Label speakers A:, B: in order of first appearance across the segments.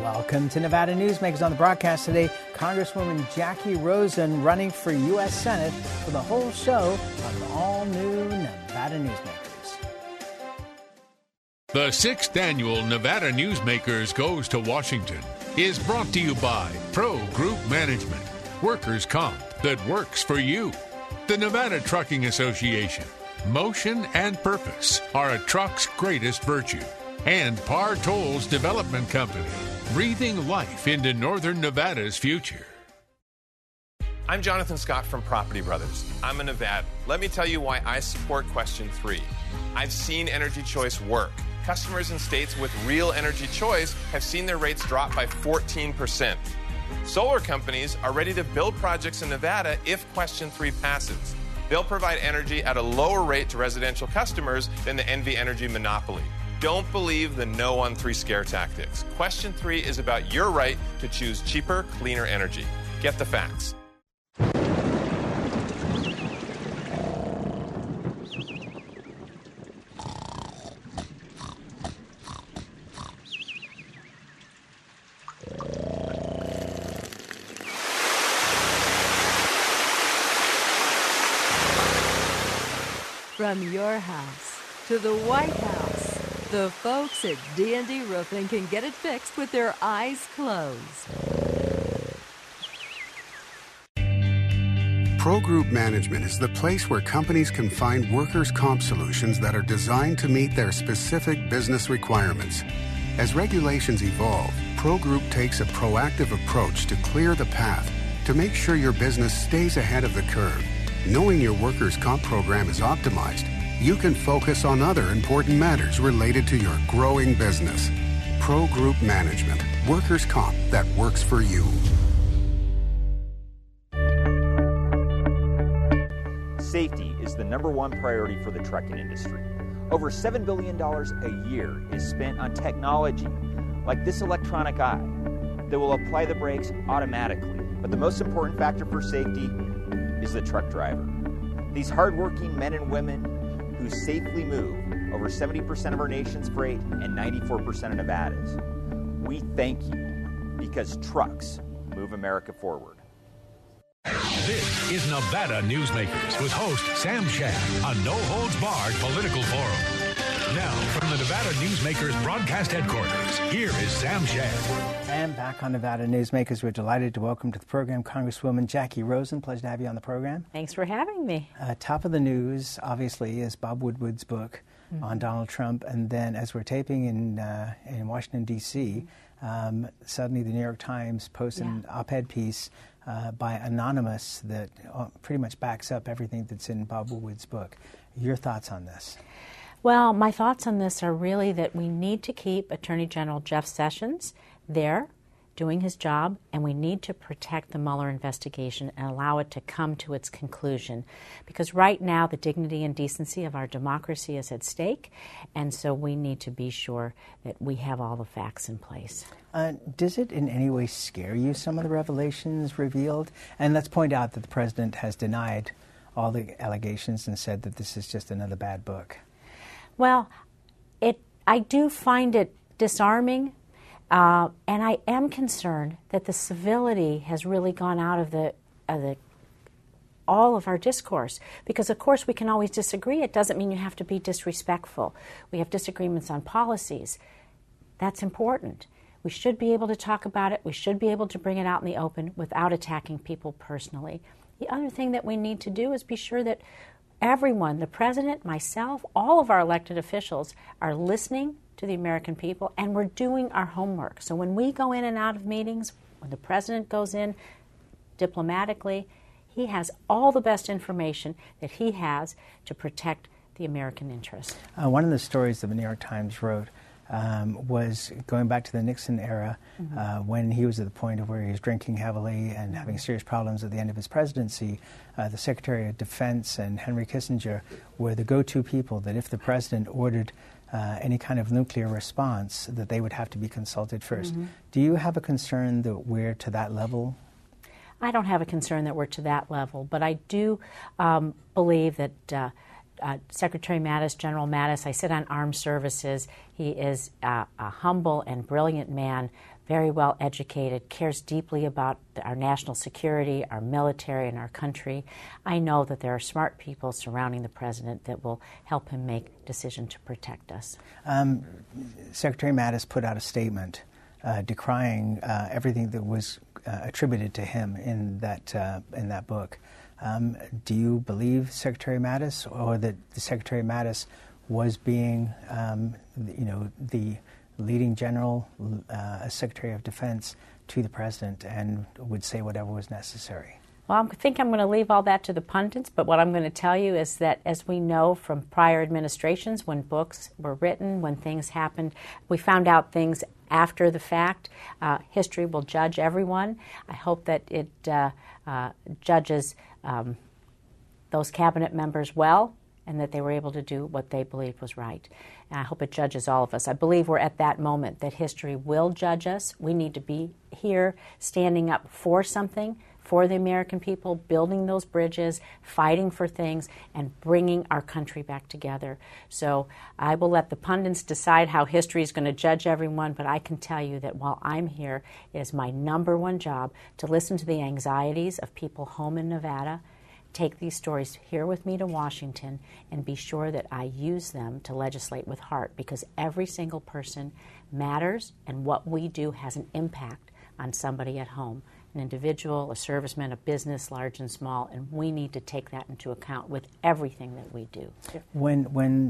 A: Welcome to Nevada Newsmakers. On the broadcast today, Congresswoman Jackie Rosen running for U.S. Senate for the whole show on the all-new Nevada Newsmakers.
B: The 6th annual Nevada Newsmakers Goes to Washington is brought to you by Pro Group Management, workers' comp that works for you. The Nevada Trucking Association, motion and purpose are a truck's greatest virtue. And Par Tolls Development Company, breathing life into Northern Nevada's future.
C: I'm Jonathan Scott from Property Brothers. I'm a Nevadan. Let me tell you why I support Question 3. I've seen Energy Choice work. Customers in states with real energy choice have seen their rates drop by 14%. Solar companies are ready to build projects in Nevada if Question 3 passes. They'll provide energy at a lower rate to residential customers than the NV Energy monopoly. Don't believe the no on 3 scare tactics. Question 3 is about your right to choose cheaper, cleaner energy. Get the facts.
D: From your house to the White House, the folks at D&D Roofing can get it fixed with their eyes closed.
E: Pro Group Management is the place where companies can find workers' comp solutions that are designed to meet their specific business requirements. As regulations evolve, Pro Group takes a proactive approach to clear the path to make sure your business stays ahead of the curve. Knowing your workers' comp program is optimized, you can focus on other important matters related to your growing business. Pro Group Management, workers' comp that works for you.
F: Safety is the #1 priority for the trucking industry. Over $7 billion a year is spent on technology like this electronic eye that will apply the brakes automatically. But the most important factor for safety is the truck driver. These hardworking men and women who safely move over 70% of our nation's freight and 94% of Nevada's. We thank you because trucks move America forward.
G: This is Nevada Newsmakers with host Sam Shad, a no-holds-barred political forum. Now, from the Nevada Newsmakers broadcast headquarters, here is Sam Shad.
A: And back on Nevada Newsmakers, we're delighted to welcome to the program Congresswoman Jackie Rosen. Pleasure to have you on the program.
H: Thanks for having me.
A: Top of the news, obviously, is Bob Woodward's book on Donald Trump. And then as we're taping in Washington, D.C., suddenly the New York Times posts an op-ed piece by Anonymous that pretty much backs up everything that's in Bob Woodward's book. Your thoughts on this?
H: Well, my thoughts on this are really that we need to keep Attorney General Jeff Sessions there doing his job, and we need to protect the Mueller investigation and allow it to come to its conclusion. Because right now, the dignity and decency of our democracy is at stake, and so we need to be sure that we have all the facts in place.
A: Does it in any way scare you, some of the revelations revealed? And let's point out that the president has denied all the allegations and said that this is just another bad book.
H: Well, I do find it disarming, and I am concerned that the civility has really gone out of all of our discourse. Because, of course, we can always disagree. It doesn't mean you have to be disrespectful. We have disagreements on policies. That's important. We should be able to talk about it. We should be able to bring it out in the open without attacking people personally. The other thing that we need to do is be sure that everyone, the president, myself, all of our elected officials are listening to the American people, and we're doing our homework. So when we go in and out of meetings, when the president goes in diplomatically, he has all the best information that he has to protect the American interest.
A: One of the stories that the New York Times wrote was going back to the Nixon era, when he was at the point of where he was drinking heavily and having serious problems at the end of his presidency. The Secretary of Defense and Henry Kissinger were the go-to people that if the president ordered any kind of nuclear response, that they would have to be consulted first. Do you have a concern that we're to that level?
H: I don't have a concern that we're to that level, but I do believe that Secretary Mattis, General Mattis. I sit on Armed Services. He is a humble and brilliant man, very well educated, cares deeply about our national security, our military, and our country. I know that there are smart people surrounding the president that will help him make decisions to protect us.
A: Secretary Mattis put out a statement decrying everything that was attributed to him in that book. Do you believe Secretary Mattis, or that the Secretary Mattis was being, the leading general, Secretary of Defense to the president, and would say whatever was necessary?
H: Well, I think I'm going to leave all that to the pundits, but what I'm going to tell you is that, as we know from prior administrations, when books were written, when things happened, we found out things after the fact. History will judge everyone. I hope that it judges those cabinet members well, and that they were able to do what they believed was right. And I hope it judges all of us. I believe we're at that moment that history will judge us. We need to be here standing up for something, for the American people, building those bridges, fighting for things, and bringing our country back together. So I will let the pundits decide how history is going to judge everyone, but I can tell you that while I'm here, it is my number one job to listen to the anxieties of people home in Nevada, take these stories here with me to Washington, and be sure that I use them to legislate with heart, because every single person matters, and what we do has an impact on somebody at home, an individual, a serviceman, a business, large and small, and we need to take that into account with everything that we do.
A: When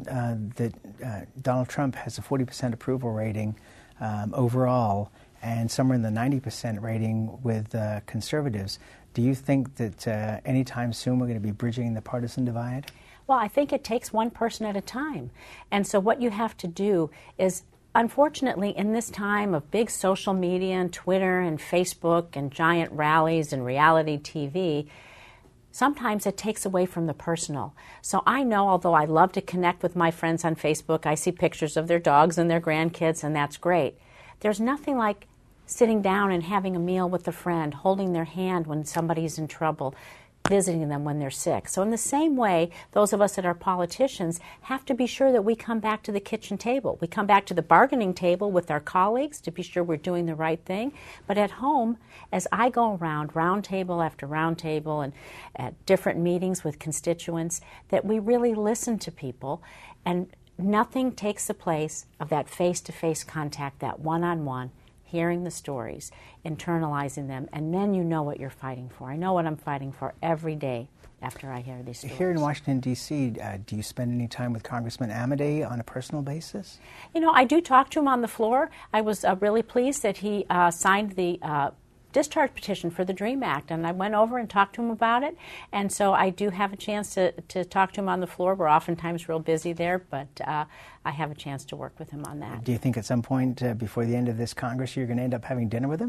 A: Donald Trump has a 40% approval rating overall, and somewhere in the 90% rating with conservatives, do you think that anytime soon we're going to be bridging the partisan divide?
H: Well, I think it takes one person at a time. And so what you have to do is, unfortunately, in this time of big social media and Twitter and Facebook and giant rallies and reality TV, sometimes it takes away from the personal. So I know, although I love to connect with my friends on Facebook, I see pictures of their dogs and their grandkids, and that's great. There's nothing like sitting down and having a meal with a friend, holding their hand when somebody's in trouble, visiting them when they're sick. So in the same way, those of us that are politicians have to be sure that we come back to the kitchen table. We come back to the bargaining table with our colleagues to be sure we're doing the right thing. But at home, as I go around, round table after round table, and at different meetings with constituents, that we really listen to people, and nothing takes the place of that face-to-face contact, that one-on-one, hearing the stories, internalizing them, and then you know what you're fighting for. I know what I'm fighting for every day after I hear these stories.
A: Here in Washington, D.C., do you spend any time with Congressman Amodei on a personal basis?
H: You know, I do talk to him on the floor. I was really pleased that he signed the discharge petition for the DREAM Act, and I went over and talked to him about it, and so I do have a chance to talk to him on the floor. We're oftentimes real busy there, but I have a chance to work with him on that.
A: Do you think at some point before the end of this Congress you're going to end up having dinner with him?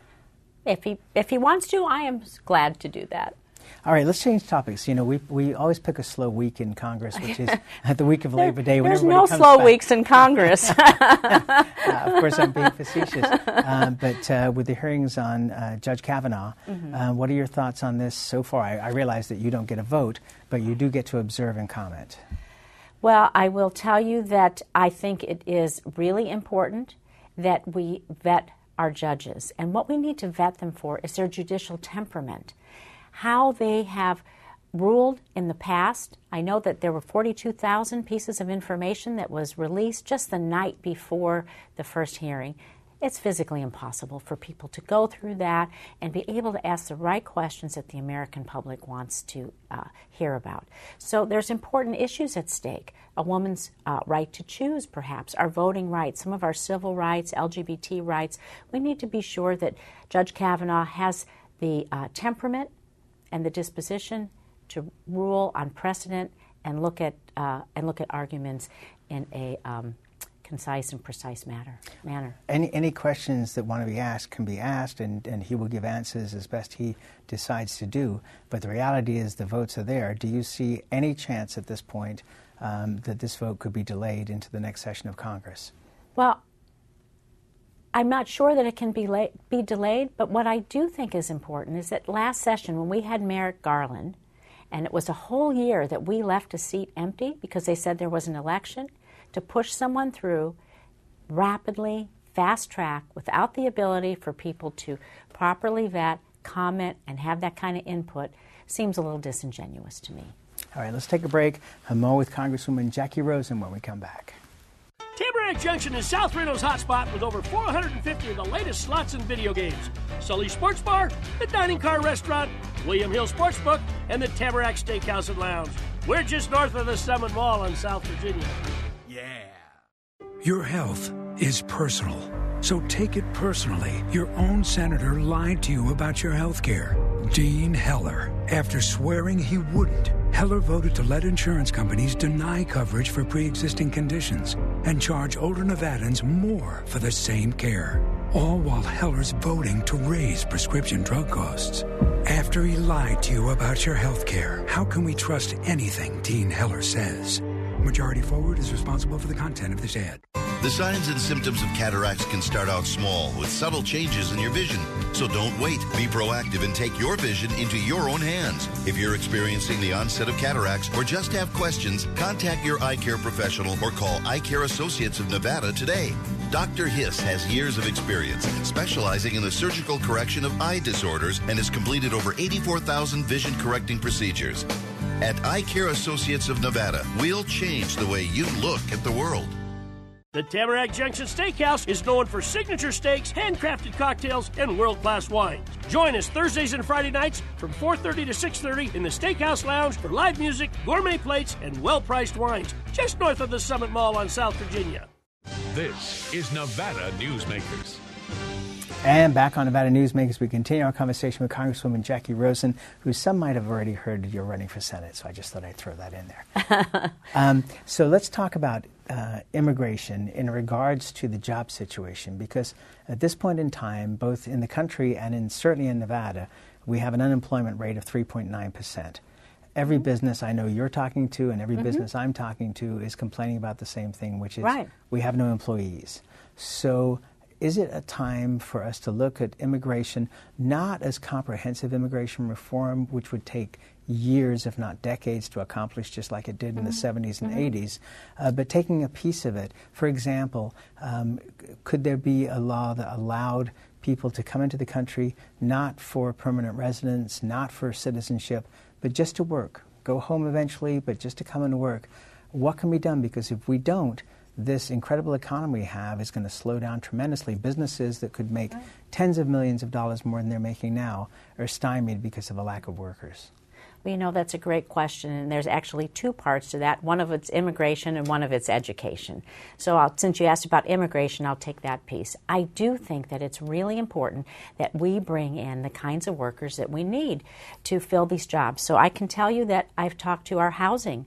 H: If he wants to, I am glad to do that.
A: All right, let's change topics. You know, we always pick a slow week in Congress, which is the week of Labor Day.
H: There's no slow weeks in Congress.
A: Of course, I'm being facetious. But with the hearings on Judge Kavanaugh, what are your thoughts on this so far? I realize that you don't get a vote, but you do get to observe and comment.
H: Well, I will tell you that I think it is really important that we vet our judges. And what we need to vet them for is their judicial temperament. How they have ruled in the past. I know that there were 42,000 pieces of information that was released just the night before the first hearing. It's physically impossible for people to go through that and be able to ask the right questions that the American public wants to hear about. So there's important issues at stake. A woman's right to choose, perhaps, our voting rights, some of our civil rights, LGBT rights. We need to be sure that Judge Kavanaugh has the temperament and the disposition to rule on precedent and look at arguments in a concise and precise manner.
A: Any questions that want to be asked can be asked, and he will give answers as best he decides to do. But the reality is the votes are there. Do you see any chance at this point that this vote could be delayed into the next session of Congress?
H: Well, I'm not sure that it can be delayed, but what I do think is important is that last session when we had Merrick Garland And it was a whole year that we left a seat empty because they said there was an election to push someone through rapidly, fast track, without the ability for people to properly vet, comment, and have that kind of input seems a little disingenuous to me.
A: All right, let's take a break. More with Congresswoman Jackie Rosen when we come back.
I: Tamarack Junction is South Reno's hotspot with over 450 of the latest slots and video games. Sully Sports Bar, the Dining Car Restaurant, William Hill Sportsbook, and the Tamarack Steakhouse and Lounge. We're just north of the Summit Mall in South Virginia. Yeah.
J: Your health is personal, so take it personally. Your own senator lied to you about your health care. Dean Heller. After swearing he wouldn't, Heller voted to let insurance companies deny coverage for pre-existing conditions and charge older Nevadans more for the same care. All while Heller's voting to raise prescription drug costs. After he lied to you about your health care, how can we trust anything Dean Heller says? Majority Forward is responsible for the content of this ad.
K: The signs and symptoms of cataracts can start out small with subtle changes in your vision. So don't wait. Be proactive and take your vision into your own hands. If you're experiencing the onset of cataracts or just have questions, contact your eye care professional or call Eye Care Associates of Nevada today. Dr. Hiss has years of experience specializing in the surgical correction of eye disorders and has completed over 84,000 vision-correcting procedures. At Eye Care Associates of Nevada, we'll change the way you look at the world.
I: The Tamarack Junction Steakhouse is known for signature steaks, handcrafted cocktails, and world-class wines. Join us Thursdays and Friday nights from 4:30 to 6:30 in the Steakhouse Lounge for live music, gourmet plates, and well-priced wines, just north of the Summit Mall on South Virginia.
G: This is Nevada Newsmakers.
A: And back on Nevada Newsmakers, we continue our conversation with Congresswoman Jackie Rosen, who some might have already heard you're running for Senate, so I just thought I'd throw that in there. So let's talk about immigration in regards to the job situation, because at this point in time, both in the country and certainly in Nevada, we have an unemployment rate of 3.9%. Every business I know you're talking to and every business I'm talking to is complaining about the same thing, which is we have no employees. So is it a time for us to look at immigration not as comprehensive immigration reform, which would take years, if not decades, to accomplish, just like it did in the 70s and 80s, but taking a piece of it? For example, could there be a law that allowed people to come into the country not for permanent residence, not for citizenship, but just to work, go home eventually, but just to come and work? What can be done? Because if we don't, this incredible economy we have is going to slow down tremendously. Businesses that could make tens of millions of dollars more than they're making now are stymied because of a lack of workers.
H: Well, you know, that's a great question, and there's actually two parts to that. One of it's immigration and one of it's education. So since you asked about immigration, I'll take that piece. I do think that it's really important that we bring in the kinds of workers that we need to fill these jobs. So I can tell you that I've talked to our housing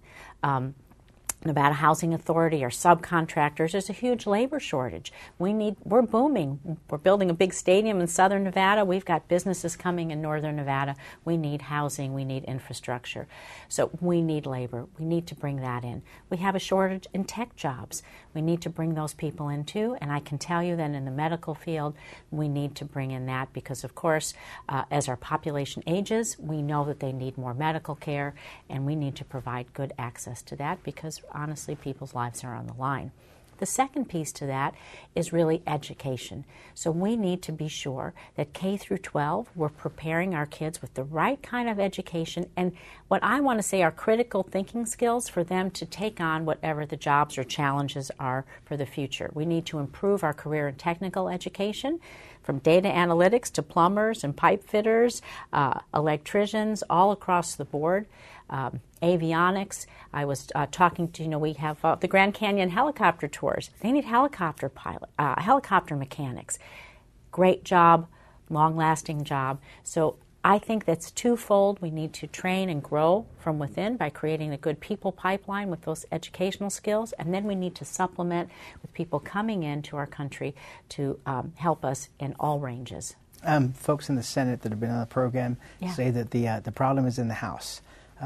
H: Nevada Housing Authority, our subcontractors. There's a huge labor shortage. We're booming. We're building a big stadium in southern Nevada. We've got businesses coming in northern Nevada. We need housing. We need infrastructure. So we need labor. We need to bring that in. We have a shortage in tech jobs. We need to bring those people in too. And I can tell you that in the medical field, we need to bring in that because, of course, as our population ages, we know that they need more medical care, and we need to provide good access to that because honestly, people's lives are on the line. The second piece to that is really education. So we need to be sure that K through 12, we're preparing our kids with the right kind of education and what I want to say are critical thinking skills for them to take on whatever the jobs or challenges are for the future. We need to improve our career and technical education, from data analytics to plumbers and pipe fitters, electricians, all across the board. Avionics. I was talking to, we have the Grand Canyon helicopter tours. They need helicopter mechanics. Great job, long-lasting job. So I think that's twofold. We need to train and grow from within by creating a good people pipeline with those educational skills, and then we need to supplement with people coming into our country to help us in all ranges.
A: Folks in the Senate that have been on the program say that the problem is in the House.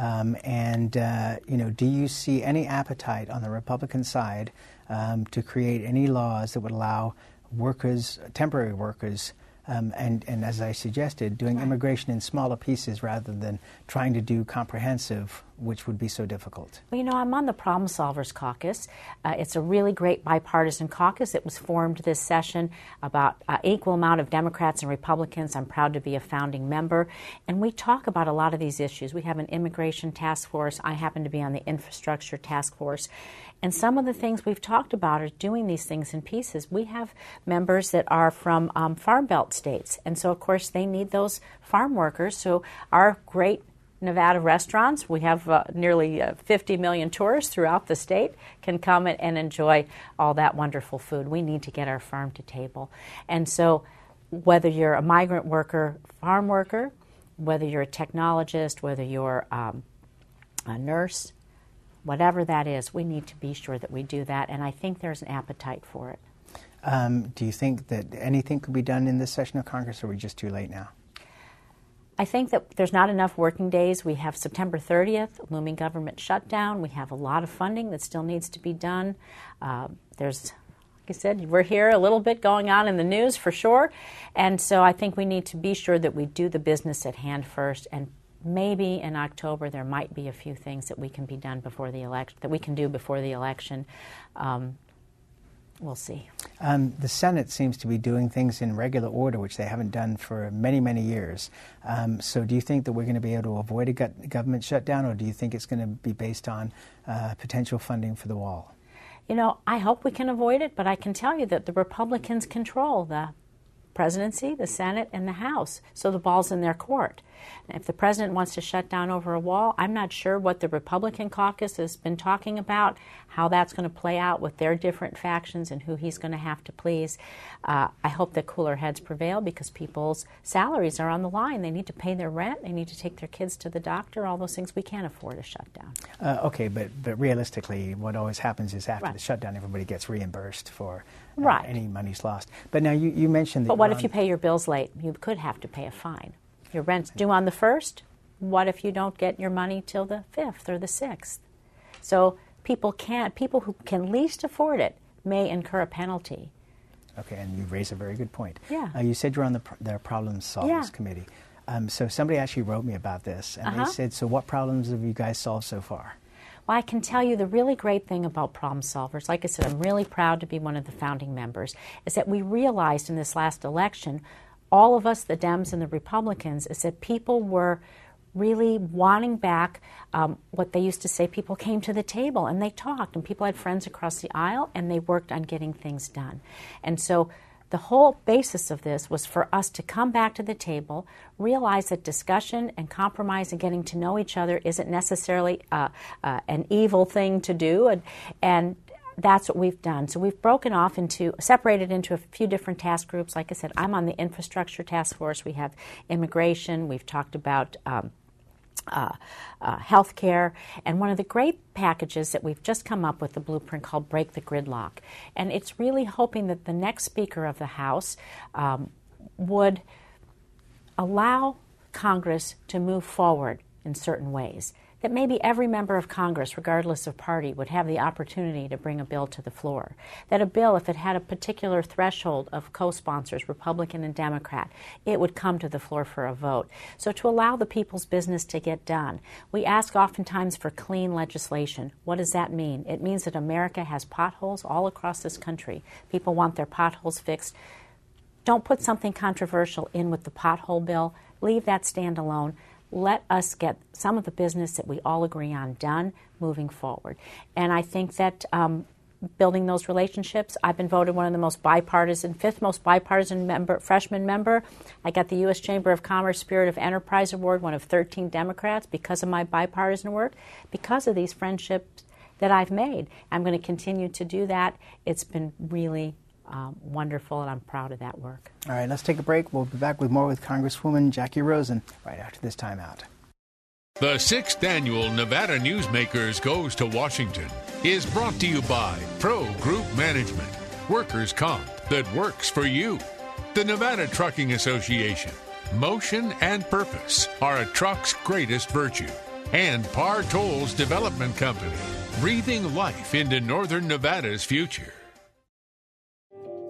A: Do you see any appetite on the Republican side to create any laws that would allow workers, temporary workers, and as I suggested, doing immigration in smaller pieces rather than trying to do comprehensive, which would be so difficult?
H: Well, I'm on the Problem Solvers Caucus. It's a really great bipartisan caucus. It was formed this session about equal amount of Democrats and Republicans. I'm proud to be a founding member. And we talk about a lot of these issues. We have an immigration task force. I happen to be on the infrastructure task force. And some of the things we've talked about are doing these things in pieces. We have members that are from Farm Belt states. And so, of course, they need those farm workers. So our great Nevada restaurants, we have nearly 50 million tourists throughout the state, can come and enjoy all that wonderful food. We need to get our farm to table. And so whether you're a migrant worker, farm worker, whether you're a technologist, whether you're a nurse, whatever that is, we need to be sure that we do that, and I think there's an appetite for it.
A: Do you think that anything could be done in this session of Congress, or are we just too late now?
H: I think that there's not enough working days. We have September 30th, looming government shutdown. We have a lot of funding that still needs to be done. There's, like I said, we're here a little bit going on in the news for sure, and so I think we need to be sure that we do the business at hand first, and maybe in October there might be a few things that we can be done before the election, that we can do before the election. We'll see.
A: The Senate seems to be doing things in regular order, which they haven't done for many, many years. So do you think that we're going to be able to avoid a government shutdown, or do you think it's going to be based on potential funding for the wall?
H: I hope we can avoid it, but I can tell you that the Republicans control the presidency, the Senate, and the House, so the ball's in their court. And if the president wants to shut down over a wall, I'm not sure what the Republican caucus has been talking about, how that's going to play out with their different factions and who he's going to have to please. I hope that cooler heads prevail because people's salaries are on the line. They need to pay their rent. They need to take their kids to the doctor, all those things. We can't afford a shutdown.
A: Okay, but realistically, what always happens is after the shutdown, everybody gets reimbursed for any money's lost. But now you mentioned that.
H: But what if you pay your bills late? You could have to pay a fine. Your rent's due on the 1st. What if you don't get your money till the 5th or the 6th? So people who can least afford it may incur a penalty.
A: Okay, and you raise a very good point.
H: Yeah.
A: You said you're on the Problem Solvers Committee. So somebody actually wrote me about this, and they said, so what problems have you guys solved so far?
H: Well, I can tell you the really great thing about Problem Solvers, like I said, I'm really proud to be one of the founding members, is that we realized in this last election, all of us, the Dems and the Republicans, is that people were really wanting back what they used to say. People came to the table and they talked, and people had friends across the aisle, and they worked on getting things done. And so the whole basis of this was for us to come back to the table, realize that discussion and compromise and getting to know each other isn't necessarily an evil thing to do, and that's what we've done. So we've separated into a few different task groups. Like I said, I'm on the infrastructure task force. We have immigration. We've talked about health care. And one of the great packages that we've just come up with, the blueprint called Break the Gridlock. And it's really hoping that the next Speaker of the House would allow Congress to move forward in certain ways. That maybe every member of Congress, regardless of party, would have the opportunity to bring a bill to the floor. That a bill, if it had a particular threshold of co-sponsors, Republican and Democrat, it would come to the floor for a vote. So to allow the people's business to get done. We ask oftentimes for clean legislation. What does that mean? It means that America has potholes all across this country. People want their potholes fixed. Don't put something controversial in with the pothole bill. Leave that stand alone. Let us get some of the business that we all agree on done moving forward. And I think that building those relationships, I've been voted one of the most bipartisan, fifth most bipartisan freshman member. I got the U.S. Chamber of Commerce Spirit of Enterprise Award, one of 13 Democrats, because of my bipartisan work, because of these friendships that I've made. I'm going to continue to do that. It's been really wonderful, and I'm proud of that work.
A: All right, let's take a break. We'll be back with more with Congresswoman Jackie Rosen right after this timeout.
B: The 6th Annual Nevada Newsmakers Goes to Washington is brought to you by Pro Group Management, workers' comp that works for you. The Nevada Trucking Association, motion and purpose are a truck's greatest virtue. And Par Tolls Development Company, breathing life into Northern Nevada's future.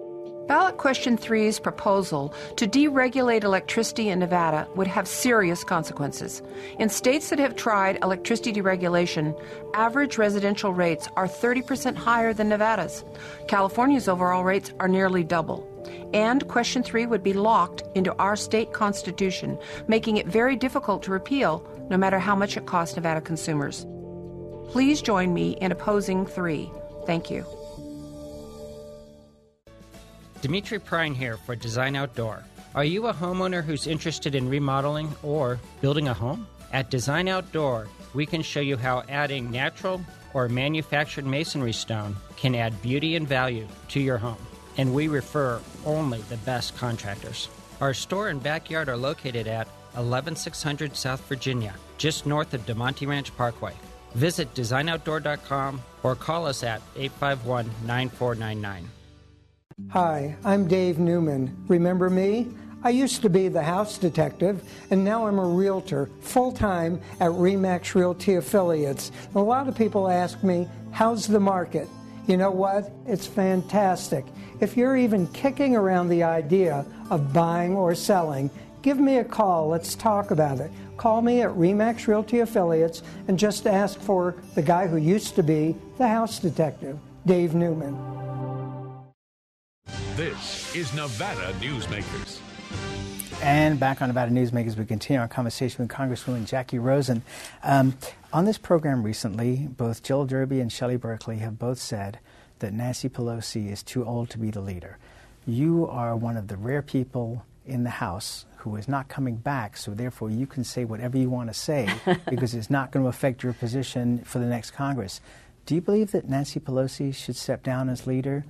L: Ballot Question 3's proposal to deregulate electricity in Nevada would have serious consequences. In states that have tried electricity deregulation, average residential rates are 30% higher than Nevada's. California's overall rates are nearly double. And Question 3 would be locked into our state constitution, making it very difficult to repeal, no matter how much it costs Nevada consumers. Please join me in opposing 3. Thank you.
M: Dimitri Prine here for Design Outdoor. Are you a homeowner who's interested in remodeling or building a home? At Design Outdoor, we can show you how adding natural or manufactured masonry stone can add beauty and value to your home. And we refer only the best contractors. Our store and backyard are located at 11600 South Virginia, just north of DeMonte Ranch Parkway. Visit designoutdoor.com or call us at 851-9499.
N: Hi, I'm Dave Newman. Remember me? I used to be the house detective, and now I'm a realtor, full-time at RE/MAX Realty Affiliates. A lot of people ask me, how's the market? You know what? It's fantastic. If you're even kicking around the idea of buying or selling, give me a call. Let's talk about it. Call me at RE/MAX Realty Affiliates and just ask for the guy who used to be the house detective, Dave Newman.
G: This is Nevada Newsmakers.
A: And back on Nevada Newsmakers, we continue our conversation with Congresswoman Jackie Rosen. On this program recently, both Jill Derby and Shelley Berkeley have both said that Nancy Pelosi is too old to be the leader. You are one of the rare people in the House who is not coming back, so therefore you can say whatever you want to say because it's not going to affect your position for the next Congress. Do you believe that Nancy Pelosi should step down as leader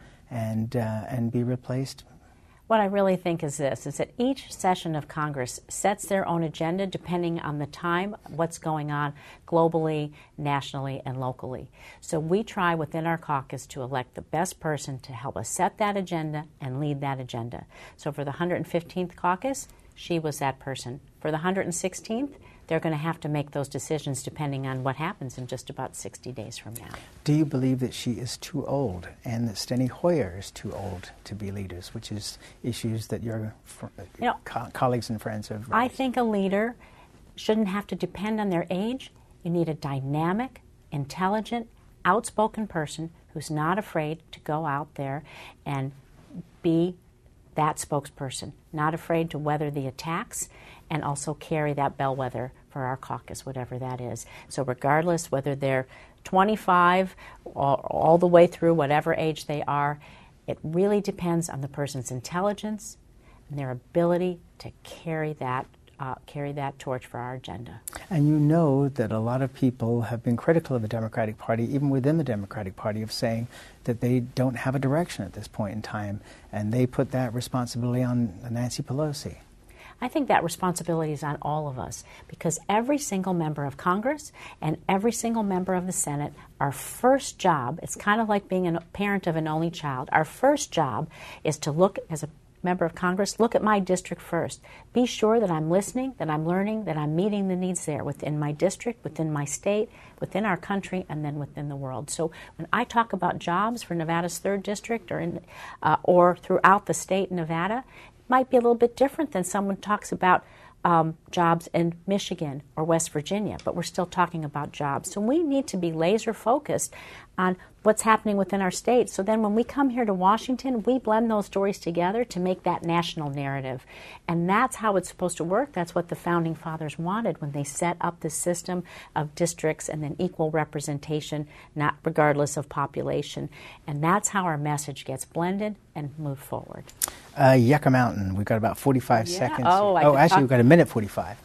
A: and be replaced?
H: What I really think is this, is that each session of Congress sets their own agenda depending on the time, what's going on globally, nationally, and locally. So we try within our caucus to elect the best person to help us set that agenda and lead that agenda. So for the 115th caucus, she was that person. For the 116th, they're going to have to make those decisions depending on what happens in just about 60 days from now.
A: Do you believe that she is too old and that Steny Hoyer is too old to be leaders, which is issues that your colleagues and friends have raised?
H: I think a leader shouldn't have to depend on their age. You need a dynamic, intelligent, outspoken person who's not afraid to go out there and be that spokesperson, not afraid to weather the attacks and also carry that bellwether for our caucus, whatever that is. So regardless whether they're 25 or all the way through whatever age they are, it really depends on the person's intelligence and their ability to carry that torch for our agenda.
A: And you know that a lot of people have been critical of the Democratic Party, even within the Democratic Party, of saying that they don't have a direction at this point in time, and they put that responsibility on Nancy Pelosi.
H: I think that responsibility is on all of us because every single member of Congress and every single member of the Senate, our first job, it's kind of like being a parent of an only child, our first job is to look as a member of Congress, look at my district first. Be sure that I'm listening, that I'm learning, that I'm meeting the needs there within my district, within my state, within our country, and then within the world. So when I talk about jobs for Nevada's 3rd District or throughout the state in Nevada, it might be a little bit different than someone talks about jobs in Michigan or West Virginia, but we're still talking about jobs. So we need to be laser focused on what's happening within our state. So then when we come here to Washington, we blend those stories together to make that national narrative. And that's how it's supposed to work. That's what the Founding Fathers wanted when they set up this system of districts and then equal representation, not regardless of population. And that's how our message gets blended and moved forward.
A: Yucca Mountain, we've got about 45 seconds.
H: Actually,
A: we've got a minute 45.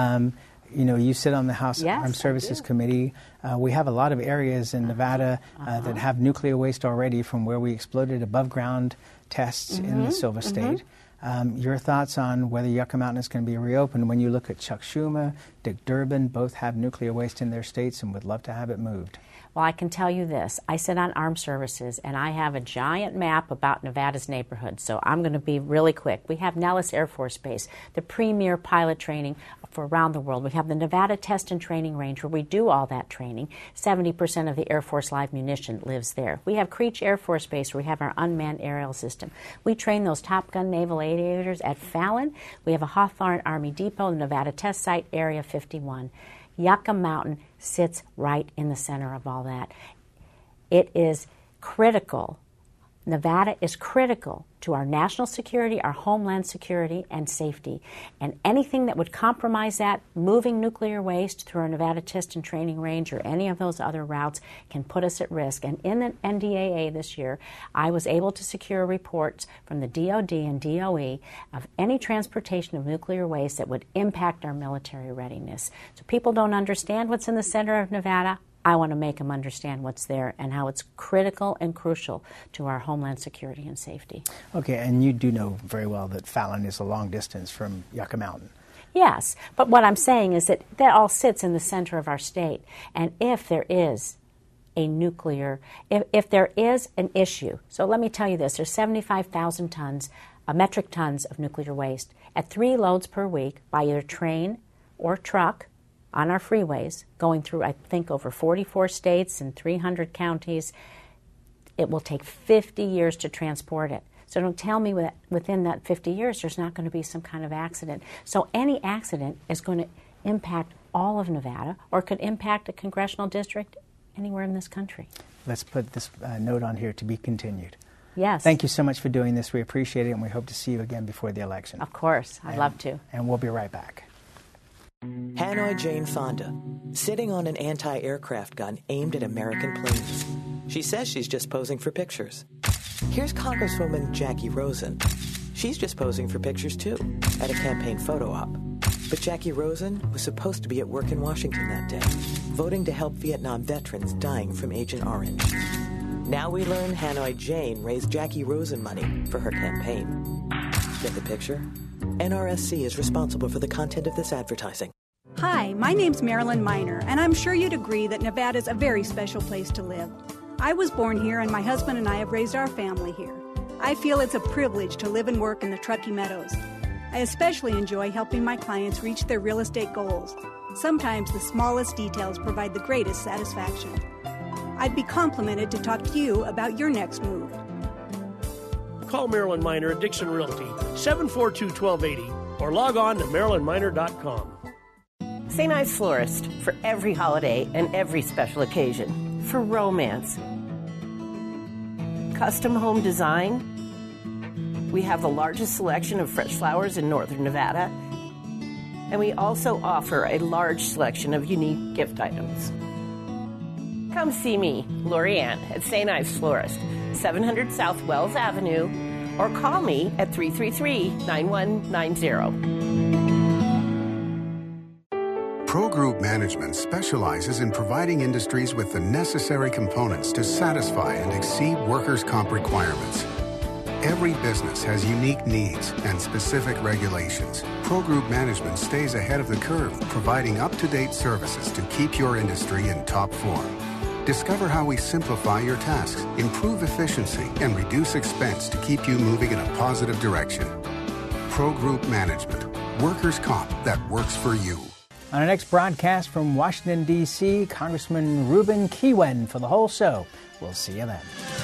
A: You sit on the House Armed Services Committee. We have a lot of areas in Nevada that have nuclear waste already from where we exploded above ground tests in the Silver State. Your thoughts on whether Yucca Mountain is going to be reopened when you look at Chuck Schumer, Dick Durbin, both have nuclear waste in their states and would love to have it moved.
H: Well, I can tell you this. I sit on Armed Services, and I have a giant map about Nevada's neighborhoods, so I'm going to be really quick. We have Nellis Air Force Base, the premier pilot training for around the world. We have the Nevada Test and Training Range, where we do all that training. 70% of the Air Force live munition lives there. We have Creech Air Force Base, where we have our unmanned aerial system. We train those Top Gun naval aviators at Fallon. We have a Hawthorne Army Depot, the Nevada Test Site, Area 51. Yucca Mountain sits right in the center of all that. It is critical. Nevada is critical to our national security, our homeland security, and safety. And anything that would compromise that, moving nuclear waste through our Nevada Test and Training Range or any of those other routes, can put us at risk. And in the NDAA this year, I was able to secure reports from the DOD and DOE of any transportation of nuclear waste that would impact our military readiness. So people don't understand what's in the center of Nevada. I want to make them understand what's there and how it's critical and crucial to our homeland security and safety.
A: Okay, and you do know very well that Fallon is a long distance from Yucca Mountain.
H: Yes, but what I'm saying is that all sits in the center of our state. And if there is a nuclear, if there is an issue, so let me tell you this, there's 75,000 metric tons of nuclear waste at 3 loads per week by either train or truck on our freeways, going through, I think, over 44 states and 300 counties. It will take 50 years to transport it. So don't tell me that within that 50 years there's not going to be some kind of accident. So any accident is going to impact all of Nevada, or could impact a congressional district anywhere in this country.
A: Let's put this note on here, to be continued.
H: Yes.
A: Thank you so much for doing this. We appreciate it, and we hope to see you again before the election.
H: Of course. I'd love to.
A: And we'll be right back.
O: Hanoi Jane Fonda, sitting on an anti-aircraft gun aimed at American planes. She says she's just posing for pictures. Here's Congresswoman Jackie Rosen. She's just posing for pictures, too, at a campaign photo op. But Jackie Rosen was supposed to be at work in Washington that day, voting to help Vietnam veterans dying from Agent Orange. Now we learn Hanoi Jane raised Jackie Rosen money for her campaign. Get the picture? NRSC is responsible for the content of this advertising.
P: Hi, my name's Marilyn Miner, and I'm sure you'd agree that Nevada's a very special place to live. I was born here, and my husband and I have raised our family here. I feel it's a privilege to live and work in the Truckee Meadows. I especially enjoy helping my clients reach their real estate goals. Sometimes the smallest details provide the greatest satisfaction. I'd be complimented to talk to you about your next move.
I: Call Marilyn Miner at Dixon Realty, 742-1280, or log on to marilynminer.com.
Q: St. Ives Florist, for every holiday and every special occasion. For romance. Custom home design. We have the largest selection of fresh flowers in northern Nevada. And we also offer a large selection of unique gift items. Come see me, Lori Ann, at St. Ives Florist, 700 South Wells Avenue, or call me at 333-9190.
E: Pro Group Management specializes in providing industries with the necessary components to satisfy and exceed workers' comp requirements. Every business has unique needs and specific regulations. Pro Group Management stays ahead of the curve, providing up-to-date services to keep your industry in top form. Discover how we simplify your tasks, improve efficiency, and reduce expense to keep you moving in a positive direction. Pro Group Management. Workers' comp that works for you.
A: On our next broadcast from Washington, D.C., Congressman Ruben Kihuen for the whole show. We'll see you then.